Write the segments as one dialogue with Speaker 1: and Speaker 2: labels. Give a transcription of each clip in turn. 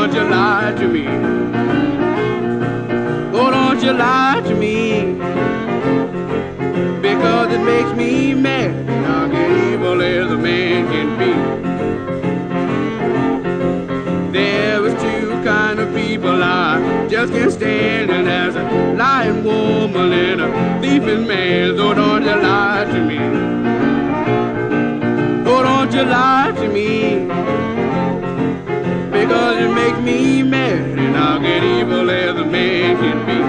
Speaker 1: don't you lie to me. Oh, don't you lie to me, because it makes me mad. I'll get evil as a man can be. There was two kind of people I just can't stand, and there's a lying woman and a thieving man. So don't you lie to me. Oh, don't you lie to me, because it makes me mad, and I'll get evil as a man can be.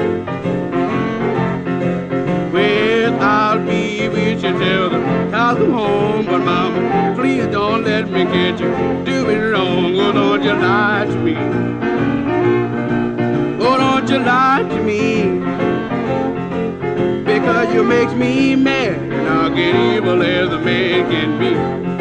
Speaker 1: Well, I'll be with you till the cows come home, but mama, please don't let me get you doing wrong. Oh, don't you lie to me. Oh, don't you lie to me, because you makes me mad, and I'll get evil as a man can be.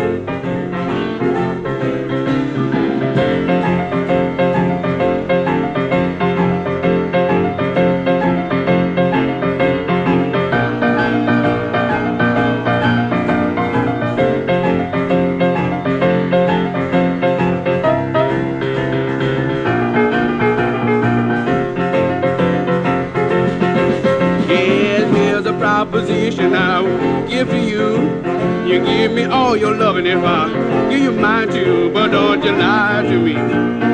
Speaker 1: Proposition I will give to you. You give me all your loving if I give you mine too. But don't you lie to me.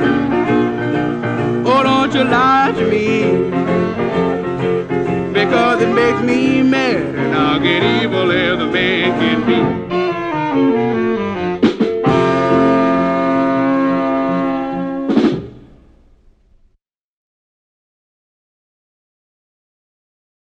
Speaker 1: Oh, don't you lie to me, because it makes me mad, and I'll get evil as a man can be.